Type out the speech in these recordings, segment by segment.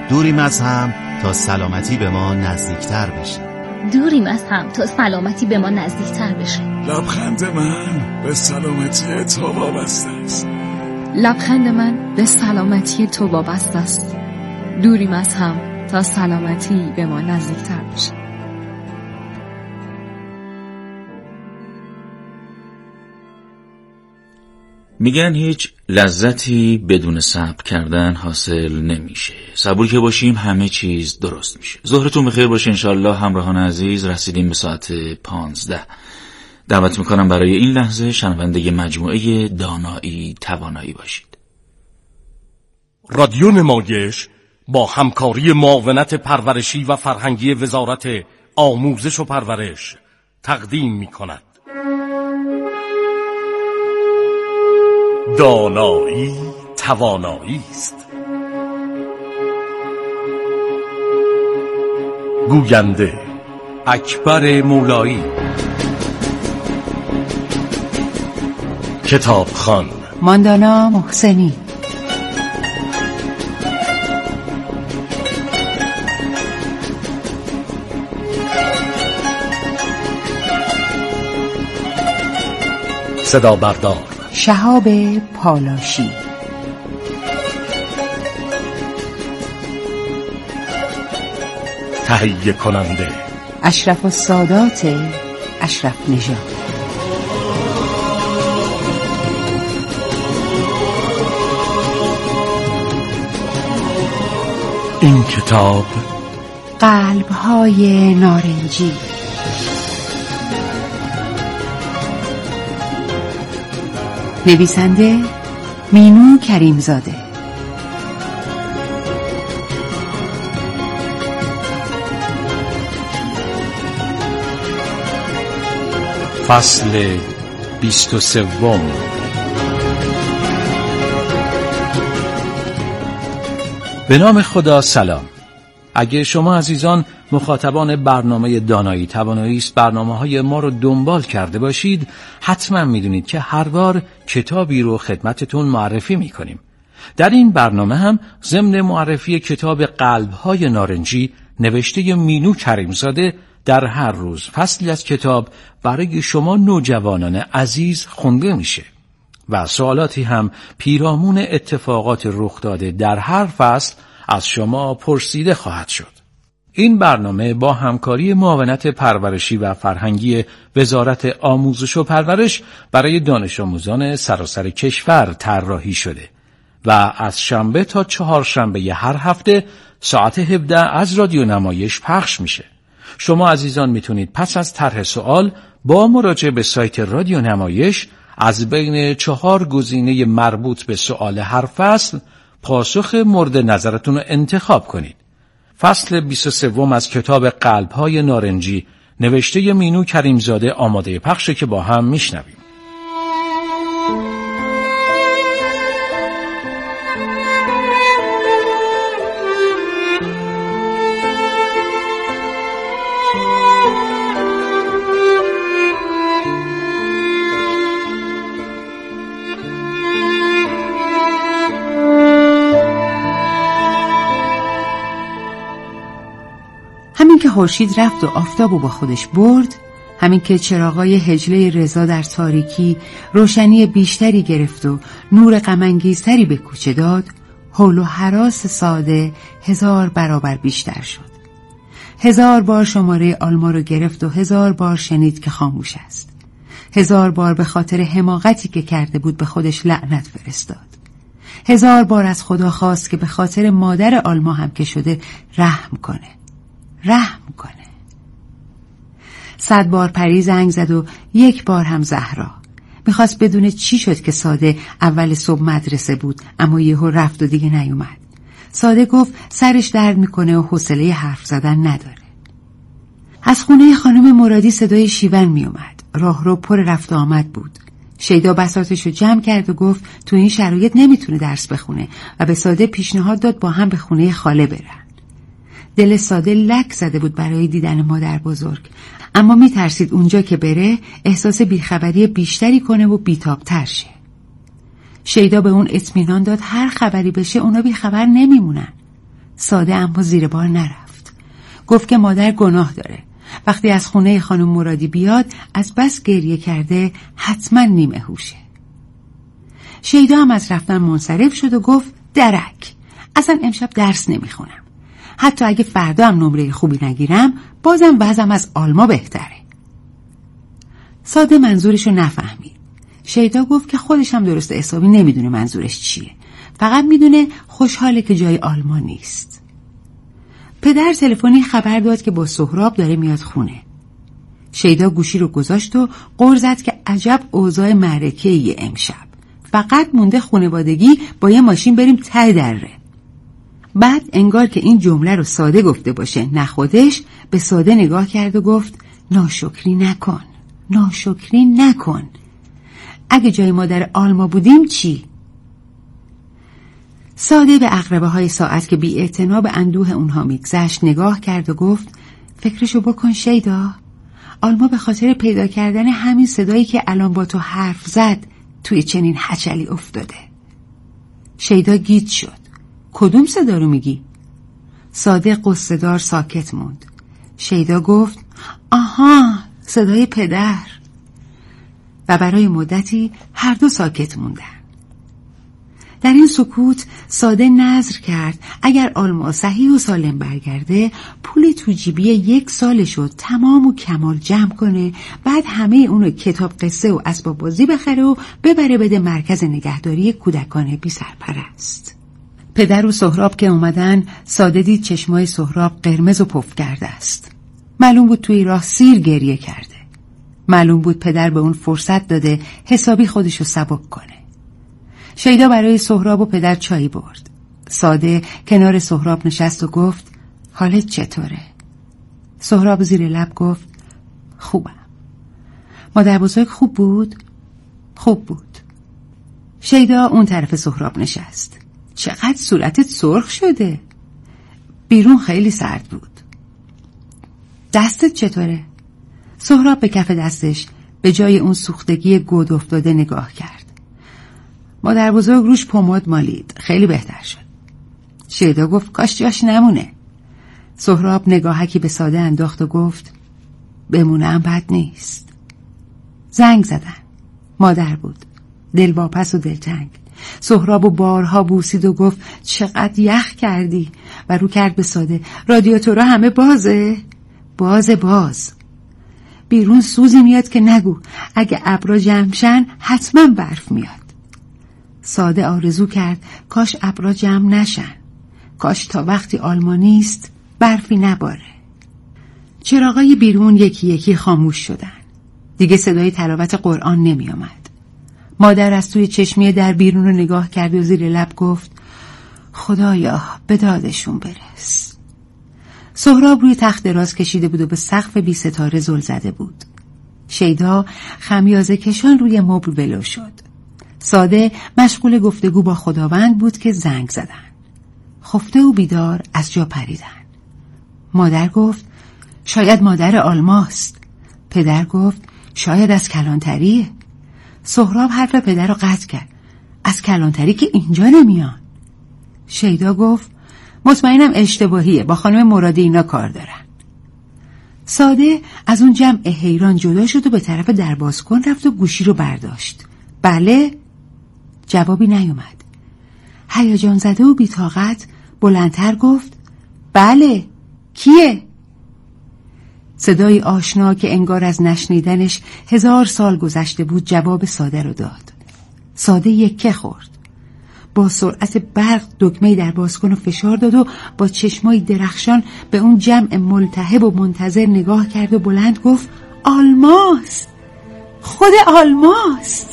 دوریم از هم تا سلامتی به ما نزدیکتر بشه. دوریم از هم تا سلامتی به ما نزدیکتر بشه. لبخند من به سلامتی تو وابسته است. لبخند من به سلامتی تو وابسته است. دوریم از هم تا سلامتی به ما نزدیکتر بشه. میگن هیچ لذتی بدون صبر کردن حاصل نمیشه. صبور که باشیم همه چیز درست میشه. ظهرتون بخیر باشه انشالله همراهان عزیز. رسیدیم به ساعت 15. دعوت میکنم برای این لحظه شنونده مجموعه دانایی توانایی باشید. رادیو نمایش با همکاری معاونت پرورشی و فرهنگی وزارت آموزش و پرورش تقدیم میکند. دانایی توانایی است. گوینده اکبر مولایی. کتابخوان ماندانا محسنی. صدا بردار شهاب پالاشی. تهیه کننده اشرف السادات اشرف نژاد. این کتاب قلب‌های نارنجی. نویسنده مینو کریمزاده. فصل 23. به نام خدا. سلام. اگه شما عزیزان مخاطبان برنامه دانایی توانایی است برنامه‌های ما رو دنبال کرده باشید، حتما میدونید که هر بار کتابی رو خدمتتون معرفی میکنیم. در این برنامه هم ضمن معرفی کتاب قلب‌های نارنجی نوشته مینو کریمزاده در هر روز فصلی از کتاب برای شما نوجوانان عزیز خونده میشه و سوالاتی هم پیرامون اتفاقات رخ داده در هر فصل از شما پرسیده خواهد شد. این برنامه با همکاری معاونت پرورشی و فرهنگی وزارت آموزش و پرورش برای دانش آموزان سراسر کشور طراحی شده و از شنبه تا چهارشنبه هر هفته ساعت 17 از رادیو نمایش پخش میشه. شما عزیزان میتونید پس از طرح سوال با مراجعه به سایت رادیو نمایش از بین 4 گزینه مربوط به سوال هر فصل پاسخ مورد نظرتون رو انتخاب کنید. فصل 23 از کتاب قلب‌های نارنجی نوشته مینو کریمزاده آماده پخشه که با هم میشنویم. همین که خورشید رفت و آفتابو با خودش برد، همین که چراغای حجله رضا در تاریکی روشنی بیشتری گرفت و نور غم‌انگیزتری به کوچه داد، هول و هراس ساده 1000 برابر بیشتر شد. 1000 بار شماره آلما رو گرفت و 1000 بار شنید که خاموش است. 1000 بار به خاطر حماقتی که کرده بود به خودش لعنت فرستاد. 1000 بار از خدا خواست که به خاطر مادر آلما هم که شده رحم کنه. 100 بار پری زنگ زد و 1 بار هم زهرا. میخواست بدونه چی شد که ساده اول صبح مدرسه بود اما یهو رفت و دیگه نیومد. ساده گفت سرش درد میکنه و حوصله حرف زدن نداره. از خونه خانم مرادی صدای شیون میومد. راهرو پر رفت و آمد بود. شیدا بساطشو جمع کرد و گفت تو این شرایط نمیتونه درس بخونه و به ساده پیشنهاد داد با هم به خونه خاله برن. دل ساده لک زده بود برای دیدن مادر بزرگ، اما میترسید اونجا که بره احساس بیخبری بیشتری کنه و بیتابتر شه. شیدا به اون اطمینان داد هر خبری بشه اونا بیخبر نمیمونن. ساده اما زیر بار نرفت. گفت که مادر گناه داره. وقتی از خونه خانم مرادی بیاد از بس گریه کرده حتما نیمه هوشه. شیدا هم از رفتن منصرف شد و گفت درک، اصلا امشب درس نمیخونم. حتی اگه فردا هم نمره خوبی نگیرم بازم وضعم از آلما بهتره. ساده منظورشو نفهمید. شیدا گفت که خودش هم درست حسابی نمیدونه منظورش چیه. فقط میدونه خوشحاله که جای آلمان نیست. پدر تلفنی خبر داد که با سهراب داره میاد خونه. شیدا گوشی رو گذاشت و غر زد که عجب اوضاع معرکه‌ای امشب. فقط مونده خانوادگی با یه ماشین بریم ته دره. بعد انگار که این جمله رو ساده گفته باشه نه خودش، به ساده نگاه کرد و گفت ناشکری نکن، ناشکری نکن. اگه جای مادر آلما بودیم چی؟ ساده به عقربه های ساعت که بی اعتنا به اندوه اونها میگذشت نگاه کرد و گفت فکرشو بکن شیدا، آلما به خاطر پیدا کردن همین صدایی که الان با تو حرف زد توی چنین هچلی افتاده. شیدا گیج شد. کدوم صدا رو میگی؟ ساده قصه‌دار ساکت موند. شیدا گفت آها، صدای پدر. و برای مدتی هر دو ساکت موندن. در این سکوت ساده نظر کرد اگر آلما صحیح و سالم برگرده پولی تو جیبی 1 سالشو تمام و کمال جمع کنه، بعد همه اونو کتاب قصه و اسباب بازی بخره و ببره بده مرکز نگهداری کودکان بی سرپرست. پدر و سهراب که اومدن ساده دید چشمای سهراب قرمز و پف کرده است. معلوم بود توی راه سیر گریه کرده. معلوم بود پدر به اون فرصت داده حسابی خودشو سبک کنه. شیدا برای سهراب و پدر چای برد. ساده کنار سهراب نشست و گفت حالت چطوره؟ سهراب زیر لب گفت خوبم. مادر بزرگ خوب بود؟ خوب بود. شیدا اون طرف سهراب نشست. چقدر صورتت سرخ شده؟ بیرون خیلی سرد بود. دستت چطوره؟ سهراب به کف دستش به جای اون سوختگی گود افتاده نگاه کرد. مادر بزرگ روش پماد مالید، خیلی بهتر شد. شیدا گفت کاش جاش نمونه. سهراب نگاهکی به ساده انداخت و گفت بمونم بد نیست. زنگ زدن. مادر بود، دلواپس و دلتنگ. سهراب و بارها بوسید و گفت چقدر یخ کردی و رو کرد به ساده رادیاتورها همه بازه؟ باز. بیرون سوزی میاد که نگو، اگه ابرا جمع شن حتما برف میاد. ساده آرزو کرد کاش ابرا جمع نشن، کاش تا وقتی آلمانی است برفی نباره. چراغای بیرون یکی یکی خاموش شدن. دیگه صدای تلاوت قرآن نمی آمد. مادر از توی چشمی در بیرون رو نگاه کرد و زیر لب گفت خدایا به دادشون برس. سهراب روی تخت دراز کشیده بود و به سقف بی ستاره زل زده بود. شیدا خمیازه کشان روی مبل ولو شد. ساده مشغول گفتگو با خداوند بود که زنگ زدن. خفته و بیدار از جا پریدن. مادر گفت شاید مادر آلماست. پدر گفت شاید از کلانتریه. سهراب حرف پدر رو قطع کرد. از کلانتری که اینجا نمیان. شیدا گفت مطمئنم اشتباهیه، با خانم مرادی اینا کار دارن. ساده از اون جمع حیران جدا شد و به طرف دربازکن رفت و گوشی رو برداشت. بله؟ جوابی نیومد. هیجان زده و بی‌طاقت بلندتر گفت بله. کیه؟ صدای آشنا که انگار از نشنیدنش 1000 سال گذشته بود جواب ساده رو داد. ساده یکه خورد. با سرعت برق دکمه در بازکن و فشار داد و با چشمای درخشان به اون جمع ملتهب و منتظر نگاه کرد و بلند گفت آلماست، خود آلماست.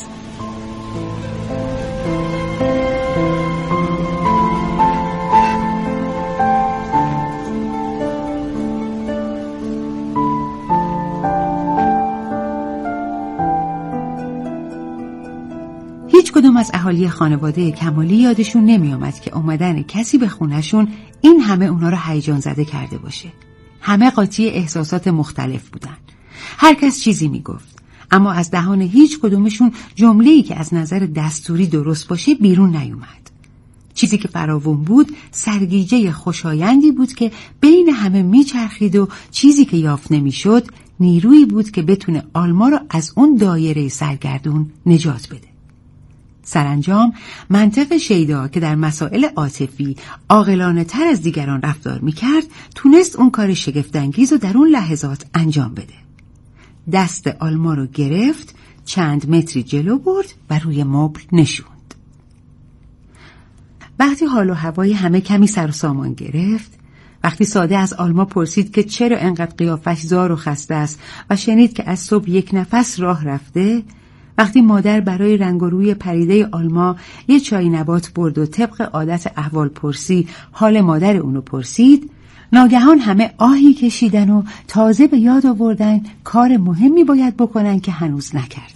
هیچ کدوم از اهالی خانواده کمالی یادشون نمی آمد که اومدن کسی به خونشون این همه اونا رو هیجان زده کرده باشه. همه قاطی احساسات مختلف بودن. هر کس چیزی می گفت، اما از دهان هیچ کدومشون جمله‌ای که از نظر دستوری درست باشه بیرون نیومد. چیزی که فراوون بود سرگیجه خوشایندی بود که بین همه میچرخید و چیزی که یافت نمیشد نیرویی بود که بتونه آلما را از اون دایره سرگردون نجات بده. سرانجام منطق شیدا که در مسائل عاطفی عاقلانه تر از دیگران رفتار میکرد تونست اون کار شگفت‌انگیز رو در اون لحظات انجام بده. دست آلما رو گرفت، چند متری جلو برد و روی مبل نشوند. وقتی حال و هوای همه کمی سر و سامان گرفت، وقتی ساده از آلما پرسید که چرا انقدر قیافش زار و خسته است و شنید که از صبح یک نفس راه رفته، وقتی مادر برای رنگ و روی پریده آلما یه چای نبات برد و طبق عادت احوال پرسی حال مادر اونو پرسید، ناگهان همه آهی کشیدن و تازه به یاد آوردن کار مهمی باید بکنن که هنوز نکردن.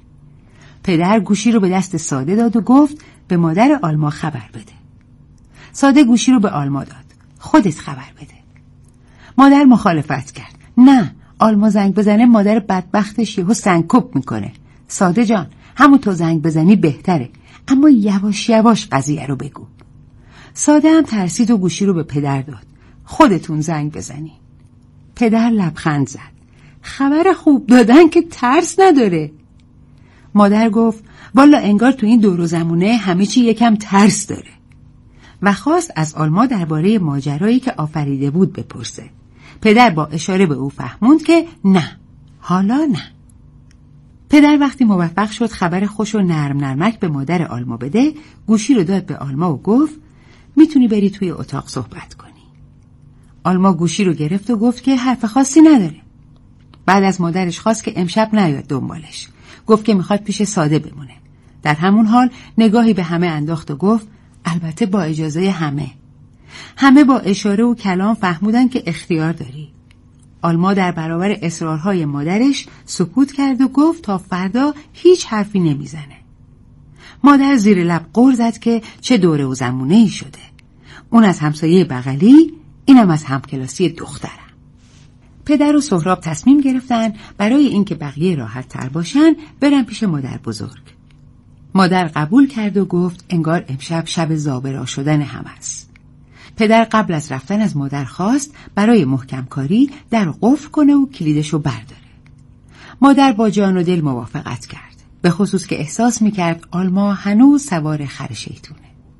پدر گوشی رو به دست ساده داد و گفت به مادر آلما خبر بده. ساده گوشی رو به آلما داد. خودت خبر بده. مادر مخالفت کرد. نه، آلما زنگ بزنه مادر بدبختش یهو سنگکوب میکنه. ساده جان، همون تو زنگ بزنی بهتره، اما یواش یواش قضیه رو بگو. ساده هم ترسید و گوشی رو به پدر داد. خودتون زنگ بزنی. پدر لبخند زد. خبر خوب دادن که ترس نداره. مادر گفت والا انگار تو این دور و زمونه همه چی یکم ترس داره و خواست از آلما درباره ماجرایی که آفریده بود بپرسه. پدر با اشاره به او فهموند که نه، حالا نه. پدر وقتی موفق شد خبر خوش و نرم نرمک به مادر آلما بده، گوشی رو داد به آلما و گفت میتونی بری توی اتاق صحبت کنی. آلما گوشی رو گرفت و گفت که حرف خاصی نداره. بعد از مادرش خواست که امشب نیاد دنبالش. گفت که میخواد پیش ساده بمونه. در همون حال نگاهی به همه انداخت و گفت البته با اجازه همه. همه با اشاره و کلام فهمودن که اختیار داری. آلما در برابر اصرارهای مادرش سکوت کرد و گفت تا فردا هیچ حرفی نمیزنه. مادر زیر لب غر زد که چه دوره و زمونه‌ای شده. اون از همسایه بغلی، اینم از همکلاسی دخترم. پدر و سهراب تصمیم گرفتن برای اینکه بقیه راحت تر باشن برن پیش مادر بزرگ. مادر قبول کرد و گفت انگار امشب شب زابرا شدن هم است. پدر قبل از رفتن از مادر خواست برای محکم کاری در قفل کنه و کلیدشو برداره. مادر با جان و دل موافقت کرد، به خصوص که احساس میکرد آلما هنوز سوار خر شیطونه.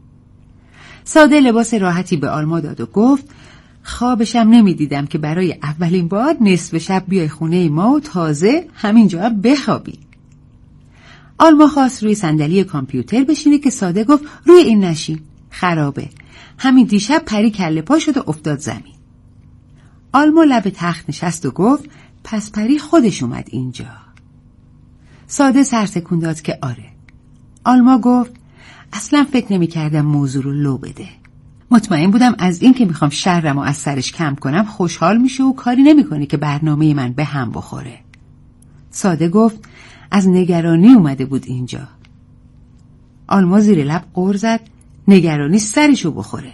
ساده لباس راحتی به آلما داد و گفت خوابشم نمیدیدم که برای اولین بار نصف شب بیای خونه ما و تازه همینجا بخوابی. آلما خواست روی صندلی کامپیوتر بشینه که ساده گفت روی این نشین، خرابه. همین دیشب پری کله پا شد و افتاد زمین. آلما لب تخت نشست و گفت پس پری خودش اومد اینجا. ساده سرتکون داد که آره. آلما گفت اصلا فکر نمی کردم موضوع رو لو بده. مطمئن بودم از این که میخوام شرمو از سرش کم کنم خوشحال میشه و کاری نمیکنه که برنامه من به هم بخوره. ساده گفت از نگرانی اومده بود اینجا. آلما زیر لب غر زد نگرانی سرشو بخوره.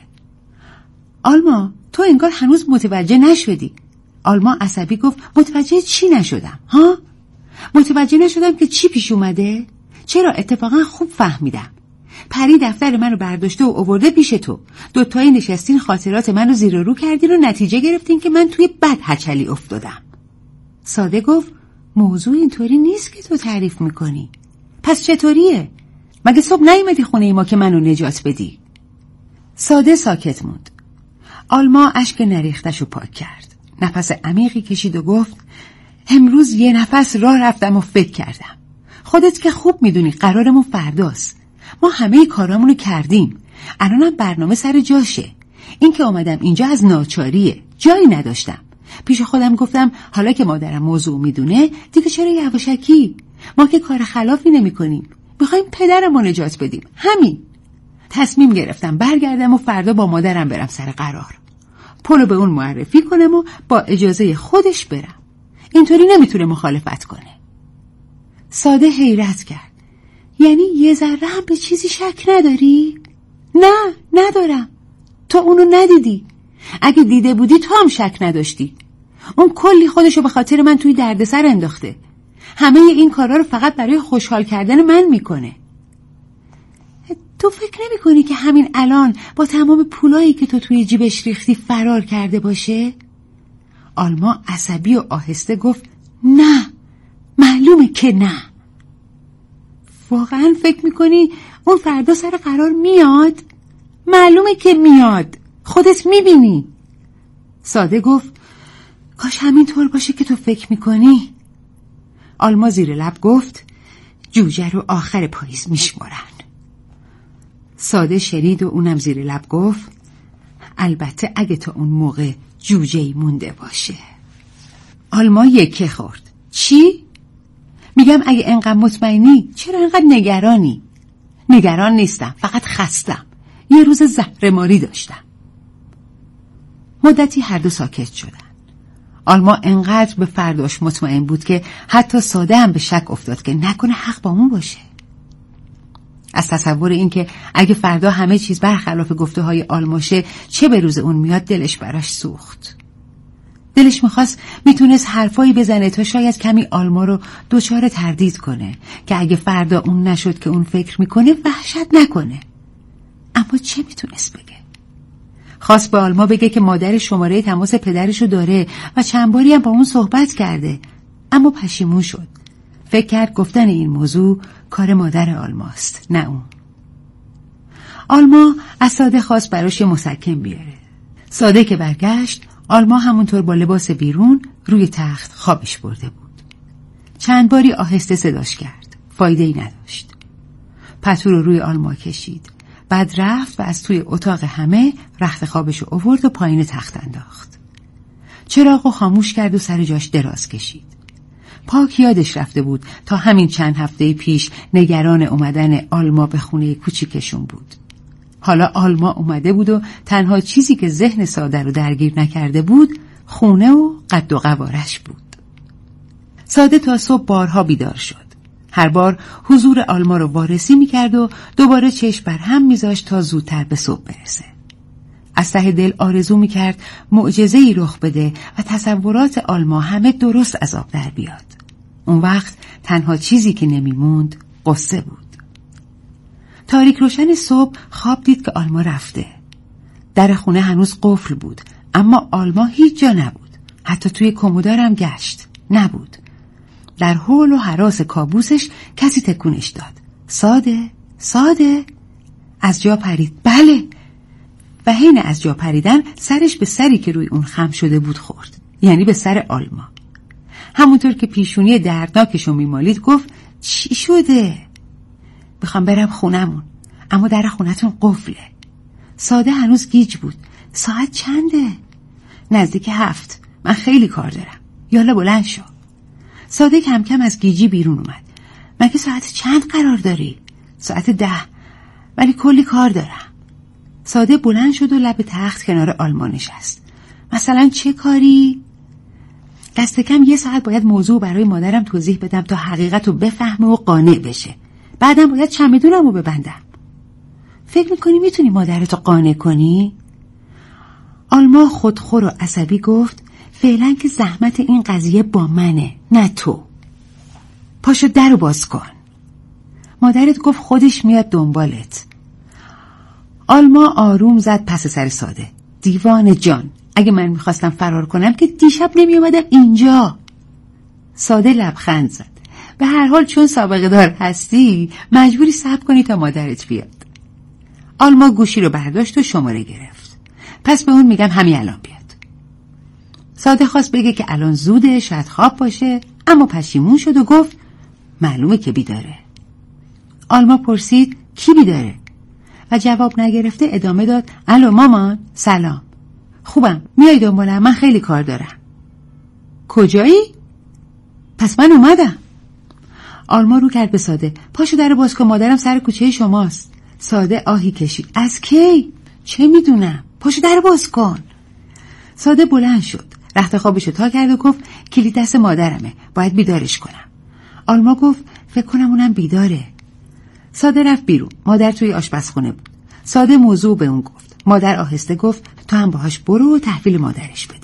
آلما تو انگار هنوز متوجه نشدی. آلما عصبی گفت متوجه چی نشدم؟ ها؟ متوجه نشدم که چی پیش اومده؟ چرا اتفاقا خوب فهمیدم. پری دفتر منو برداشته و آورده پیش تو. دوتایی نشستین خاطرات منو زیر رو کردین و نتیجه گرفتین که من توی بد هچلی افتادم. ساده گفت موضوع اینطوری نیست که تو تعریف میکنی. پس چطوریه؟ مگه صبح نیومدی خونه ما که منو نجات بدی؟ ساده ساکت موند. آلما اشک نریختشو پاک کرد. نفس عمیقی کشید و گفت امروز یه نفس راه رفتم و فکر کردم. خودت که خوب میدونی قرارمون فرداست. ما همه کارامونو کردیم. الانم برنامه سر جاشه. این که اومدم اینجا از ناچاریه. جایی نداشتم. پیش خودم گفتم حالا که مادرم موضوع میدونه دیگه چرا یواشکی؟ ما که کار خلافی نمی کنیم. میخوایم پدرمو نجات بدیم. همین. تصمیم گرفتم برگردم و فردا با مادرم برم سر قرار. پولو به اون معرفی کنم و با اجازه خودش برم. اینطوری نمیتونه مخالفت کنه. ساده حیرت کرد. یعنی یه ذره هم به چیزی شک نداری؟ نه، ندارم. تو اونو ندیدی. اگه دیده بودی تو هم شک نداشتی. اون کلی خودشو به خاطر من توی دردسر انداخته. همه این کارا رو فقط برای خوشحال کردن من میکنه. تو فکر نمی کنی که همین الان با تمام پولایی که تو توی جیبش ریختی فرار کرده باشه؟ آلما عصبی و آهسته گفت نه، معلومه که نه. واقعا فکر میکنی اون فردا سر قرار میاد؟ معلومه که میاد، خودت میبینی. ساده گفت کاش همینطور باشه که تو فکر میکنی. آلما زیر لب گفت جوجه رو آخر پاییز میشمارن. ساده شنید و اونم زیر لب گفت البته اگه تا اون موقع جوجه‌ای مونده باشه. آلما یکه خورد. چی؟ میگم اگه انقدر مطمئنی چرا انقدر نگرانی؟ نگران نیستم، فقط خستم. یه روز زهرماری داشتم. مدتی هر دو ساکت شدن. آلما انقدر به فرداش مطمئن بود که حتی ساده هم به شک افتاد که نکنه حق با اون باشه. از تصور این که اگه فردا همه چیز برخلاف گفته های آلماشه چه به روز اون میاد دلش براش سوخت. دلش میخواست میتونست حرفایی بزنه تا شاید کمی آلما رو دچار تردید کنه که اگه فردا اون نشد که اون فکر میکنه وحشت نکنه. اما چه میتونست بگه؟ خواست به آلما بگه که مادر شماره تماس پدرشو داره و چند باری هم با اون صحبت کرده، اما پشیمون شد. فکر کرد گفتن این موضوع کار مادر آلماست، نه اون. آلما از ساده خواست براش مسکن بیاره. ساده که برگشت، آلما همونطور با لباس بیرون روی تخت خوابش برده بود. چند باری آهسته صداش کرد، فایده‌ای نداشت. پتو رو روی آلما کشید، بعد رفت و از توی اتاق همه رخت خوابشو آورد و پایین تخت انداخت. چراغو خاموش کرد و سر جاش دراز کشید. پاک یادش رفته بود تا همین چند هفته پیش نگران اومدن آلما به خونه کوچیکشون بود. حالا آلما اومده بود و تنها چیزی که ذهن ساده رو درگیر نکرده بود خونه و قد و قوارش بود. ساده تا صبح بارها بیدار شد. هر بار حضور آلما رو وارسی میکرد و دوباره چشم بر هم میذاشت تا زودتر به صبح برسه. از ته دل آرزو میکرد معجزه‌ای رخ بده و تصورات آلما همه درست از آب در بیاد. اون وقت تنها چیزی که نمیموند قصه بود. تاریک روشن صبح خواب دید که آلما رفته. در خونه هنوز قفل بود، اما آلما هیچ جا نبود. حتی توی کمدار هم گشت، نبود. در حول و هراس کابوسش کسی تکونش داد. ساده از جا پرید. بله. و حین از جا پریدن سرش به سری که روی اون خم شده بود خورد، یعنی به سر آلما. همونطور که پیشونی دردناکشو میمالید گفت چی شده؟ میخوام برم خونمون، اما در خونتون قفله. ساده هنوز گیج بود. ساعت چنده؟ نزدیک 7. من خیلی کار دارم. یالا بلند شو. ساده کم کم از گیجی بیرون اومد. مگه ساعت چند قرار داری؟ ساعت 10. ولی کلی کار دارم. ساده بلند شد و لب تخت کنار آلما نشست. مثلا چه کاری؟ دست کم 1 ساعت باید موضوع برای مادرم توضیح بدم تا حقیقت رو بفهمه و قانع بشه. بعدم باید چمدونم رو ببندم. فکر میکنی میتونی مادرتو قانع کنی؟ آلما خودخور و عصبی گفت فعلا که زحمت این قضیه با منه، نه تو. پاشو در رو باز کن. مادرت گفت خودش میاد دنبالت. آلما آروم زد پس سر ساده. دیوانه جان، اگه من میخواستم فرار کنم که دیشب نمیومدم اینجا. ساده لبخند زد. به هر حال چون سابقه دار هستی مجبوری صبر کنی تا مادرت بیاد. آلما گوشی رو برداشت و شماره گرفت. پس به اون میگم همین الان بیاد. ساده خواست بگه که الان زوده، شاید خواب باشه، اما پشیمون شد و گفت معلومه که بیداره. آلما پرسید کی بیداره؟ و جواب نگرفته ادامه داد الو مامان، سلام. خوبم، میای دنبالم؟ من خیلی کار دارم. کجایی؟ پس من اومدم. آلما رو کرد به ساده. پاشو در باز کن، مادرم سر کوچه شماست. ساده آهی کشید. از کی؟ چه میدونم. پاشو در باز کن. ساده بلند شد. رخت خوابشو تا کرد و گفت کلید دست مادرمه، باید بیدارش کنم. آلما گفت فکر کنم اونم بیداره. ساده رفت بیرون. مادر توی آشپزخونه بود. ساده موضوع به اون گفت. مادر آهسته گفت تو هم باهاش برو و تحویل مادرش بده.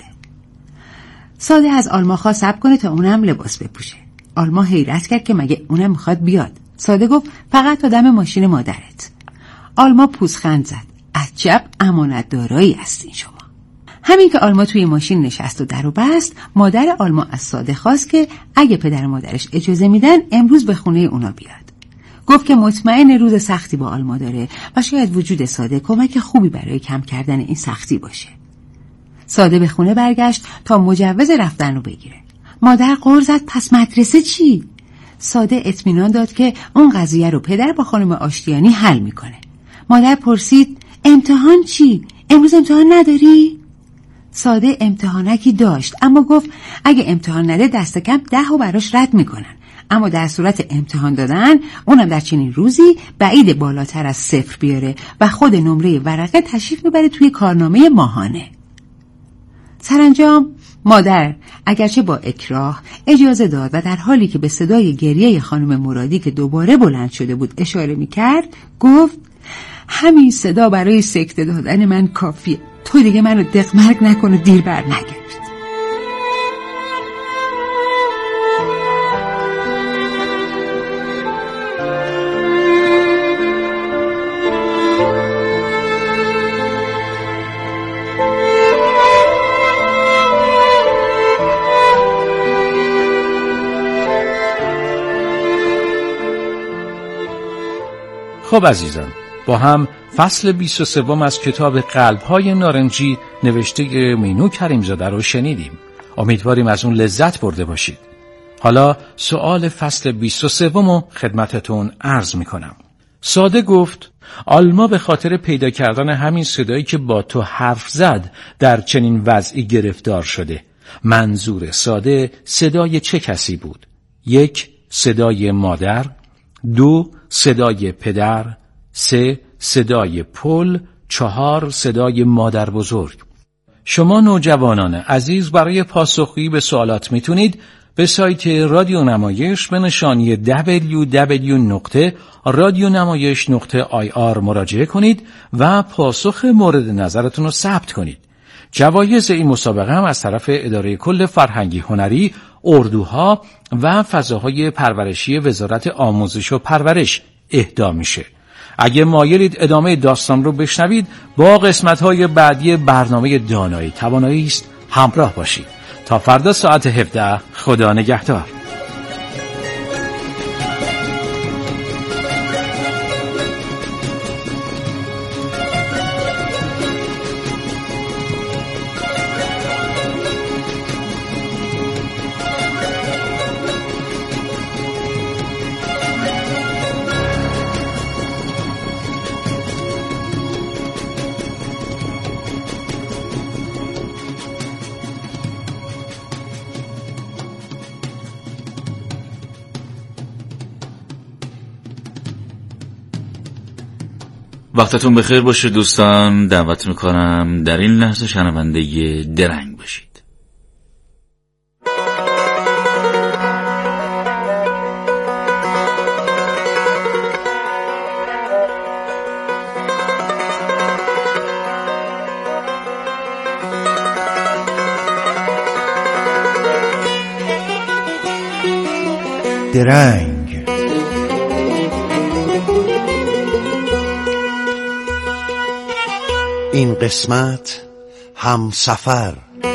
ساده از آلما خواست صبر کنه تا اونم لباس بپوشه. آلما حیرت کرد که مگه اونم میخواد بیاد. ساده گفت فقط تا دم ماشین مادرت. آلما پوزخند زد. عجب امانتدارایی هستین شما. همین که آلما توی ماشین نشست و درو بست، مادر آلما از ساده خواست که اگه پدر و مادرش اجازه میدن امروز به خونه اونا بیاد. گفت که مطمئن روز سختی با آلما داره و شاید وجود ساده کمک خوبی برای کم کردن این سختی باشه. ساده به خونه برگشت تا مجوز رفتن رو بگیره. مادر غر زد پس مدرسه چی؟ ساده اطمینان داد که اون قضیه رو پدر با خانم آشتیانی حل میکنه. مادر پرسید امتحان چی؟ امروز امتحان نداری؟ ساده امتحانکی داشت اما گفت اگه امتحان نده دست کم 10 براش رد میکنن، اما در صورت امتحان دادن اونم در چنین روزی بعید بالاتر از 0 بیاره و خود نمره ورقه تشریف میبره توی کارنامه ماهانه. سرانجام مادر اگرچه با اکراه اجازه داد و در حالی که به صدای گریه خانم مرادی که دوباره بلند شده بود اشاره میکرد گفت همین صدا برای سکته دادن من کافیه. تو دیگه منو دقمرگ نکن و دیر بر نگرد. خب عزیزان، با هم فصل 23 از کتاب قلب‌های نارنجی نوشته مینو کریم‌زاده رو شنیدیم. امیدواریم از اون لذت برده باشید. حالا سوال فصل 23 رو خدمتتون عرض میکنم. ساده گفت آلما به خاطر پیدا کردن همین صدایی که با تو حرف زد در چنین وضعی گرفتار شده. منظور ساده صدای چه کسی بود؟ 1. صدای مادر، 2. صدای پدر، 3. صدای پل، 4. صدای مادر بزرگ. شما نوجوانان عزیز برای پاسخگویی به سوالات میتونید به سایت رادیو نمایش به نشانی www.radionamayish.ir مراجعه کنید و پاسخ مورد نظرتون رو ثبت کنید. جوایز این مسابقه هم از طرف اداره کل فرهنگی هنری، اردوها و فضاهای پرورشی وزارت آموزش و پرورش اهدا میشه. اگه مایلید ادامه داستان رو بشنوید با قسمت‌های بعدی برنامه دانایی توانایی است همراه باشید. تا فردا ساعت 17 خدا نگهدار. وقتتون بخیر باشه دوستان. دعوت میکنم در این لحظه شنونده درنگ باشید. درنگ. این قسمت همسفر.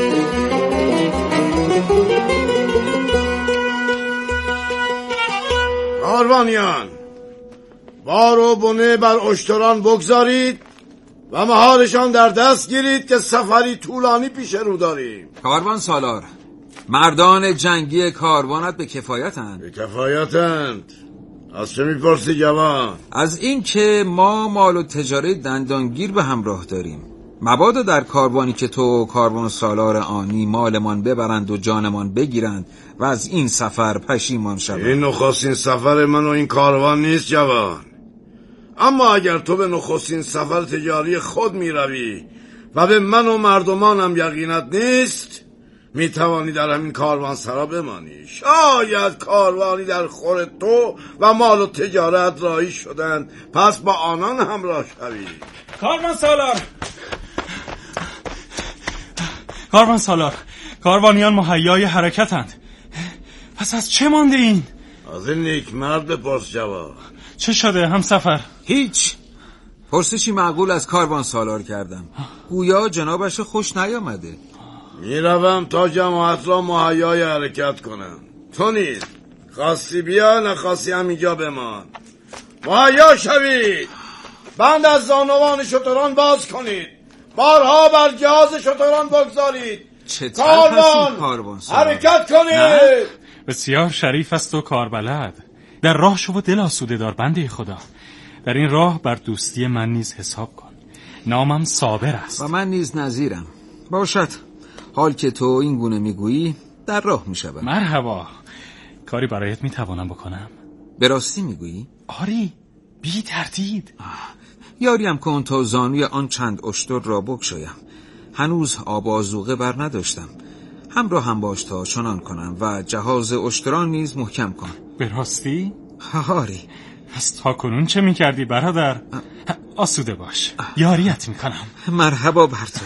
کاروانیان، بار و بنه بر اشتران بگذارید و مهارشان در دست گیرید که سفری طولانی پیش رو داریم. کاروان سالار، مردان جنگی کاروانت به کفایتند. به کفایتند؟ از چه میپرسی جوان؟ از این که ما مال و تجاره دندانگیر به همراه داریم. مبادا در کاروانی که تو کاروان سالار آنی مالمان ببرند و جانمان بگیرند و از این سفر پشیمان شوند. این نخستین سفر من و این کاروان نیست جوان. اما اگر تو به نخستین سفر تجاری خود میروی و به من و مردمانم یقینت نیست، میتوانی در همین کاروان سرا بمانی. شاید کاروانی در خور تو و مال و تجارت راهی شدند، پس با آنان همراه شوی. کاروان سالار، کاروانیان مهیای حرکتند. پس از چه مانده این؟ از این نیک مرد بپرس جواب. چه شده همسفر؟ هیچ. پرسشی معقول از کاروان سالار کردم. گویا جنابش خوش نیامده. میروم تا جماعت را مهیای حرکت کنم. تو نیز خواستی بیا، نخواستی همینجا بمان. مهیا شوید. بند از زانوان شتران باز کنید. بارها بر جهاز شتران بگذارید. کاروان حرکت کنید. بسیار شریف است و کاربلد. در راه شو و دل آسوده دار بنده خدا. در این راه بر دوستی من نیز حساب کن. نامم صابر است و من نیز نظیرم. باشد، حال که تو این گونه میگویی در راه میشوم. مرحبا. کاری برایت میتوانم بکنم؟ به راستی میگویی؟ آری، بی تردید. یاریم کن تا زانوی آن چند اشتر را بگشایم. هنوز آب آذوقه بر نداشتم. همراه هم باش تا چنان کنم و جهاز اشتران نیز محکم کن. به راستی؟ آری. پس تا کنون چه میکردی برادر؟ آسوده باش، یاریت میکنم. مرحبا بر تو.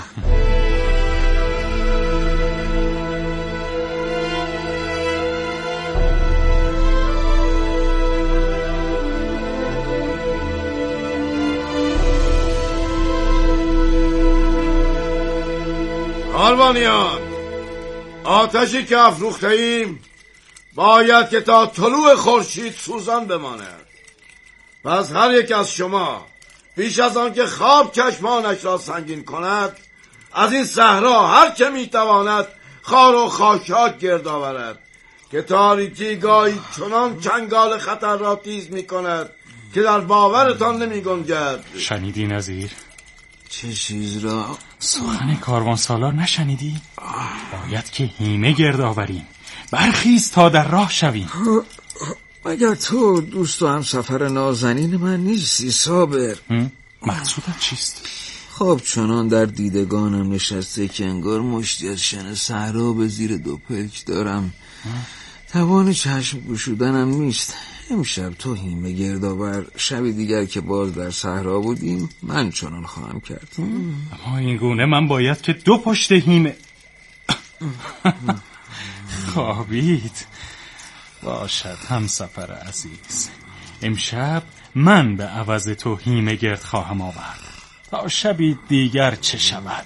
کاروانیان، آتشی که افروخته ایم باید که تا طلوع خورشید سوزان بماند. پس هر یک از شما پیش از آن که خواب چشمانش را سنگین کند از این صحرا هر که میتواند خار و خاشاک گرد آورد که تاریکی گاهی چنان چنگال خطر را تیز میکند که در باورتان نمی گنجد. شنیدی نظیر؟ چه چیز را؟ سخن کاروان سالار نشنیدی؟ باید که هیمه گرد آوریم. برخیز تا در راه شویم. مگر تو دوست و هم سفر نازنین من نیستی صابر؟ مقصودت چیست؟ خب چنان در دیدگانم نشسته که انگار مشتی از شن صحرا به زیر دو پلک دارم. توان چشم گشودنم نیست. امشب تو هیمه گرد آور، شب دیگر که باز در صحرا بودیم من چنان خواهم کرد. اما این گونه من باید که دو پشت هیمه خوابید. باشد هم سفر عزیز، امشب من به عوض تو هیمه گرد خواهم آورد تا شبی دیگر چه شود.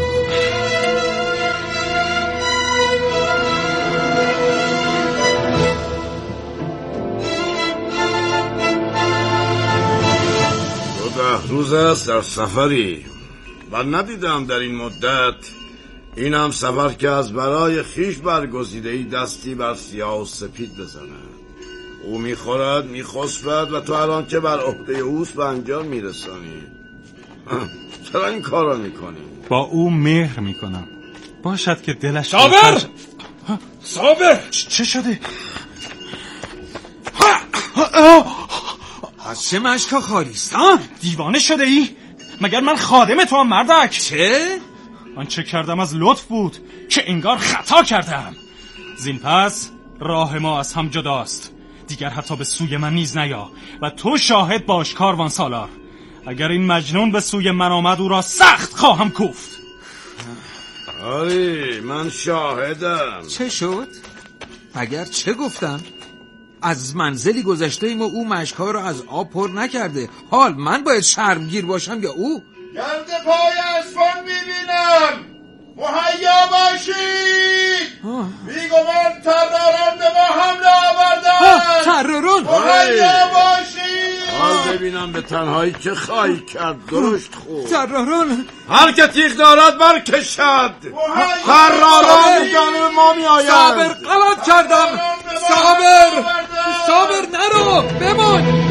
روز است در سفری و ندیدم در این مدت این هم سفر که از برای خیش برگزیده‌ای دستی بر سیاه و سپید بزند. او میخورد میخسبد و تو الان که بر عهده اوست به انجام میرسانی. چرا این کارا میکنی؟ با او مهر میکنم. باشد که دلش صابر! صابر! چه شده؟ از چه مشکا خالیست؟ دیوانه شده ای؟ مگر من خادم تو هم مردک؟ چه؟ من چه کردم از لطف بود که انگار خطا کردم. زین پس راه ما از هم جداست. دیگر حتی به سوی من نیز نیا و تو شاهد باش کاروان سالار. اگر این مجنون به سوی من آمد او را سخت خواهم کوفت. آری من شاهدم. چه شد؟ اگر چه گفتم؟ از منزلی گذشته ایم و او مشکا را از آب پر نکرده. حال من باید شرمگیر باشم یا او؟ گرد پای اسفان میبینم، مهیا باشید. بیگمان تراران به ما حمله آوردن. تراران؟ مهیا باشید. حال ببینم به تنهایی چه خواهی کرد. درشت خوب. تراران؟ هر که تیغ دارد برکشد. تراران به جانب ما می آید. صابر غلط کردم. صابر نرو، بمان.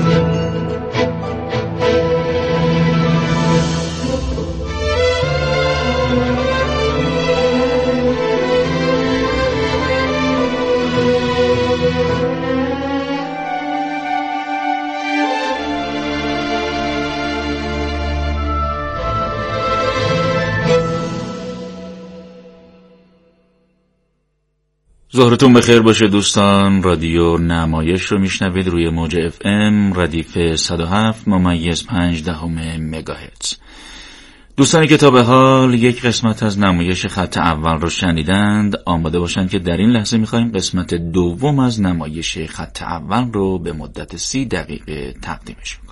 ظهرتون بخیر باشه دوستان. رادیو نمایش رو میشنوید روی موج FM ردیف 107.5 مگاهرتز. دوستانی که تا به حال یک قسمت از نمایش خط اول رو شنیدند آماده باشند که در این لحظه میخوایم قسمت دوم از نمایش خط اول رو به مدت 30 دقیقه تقدیمش میکنیم.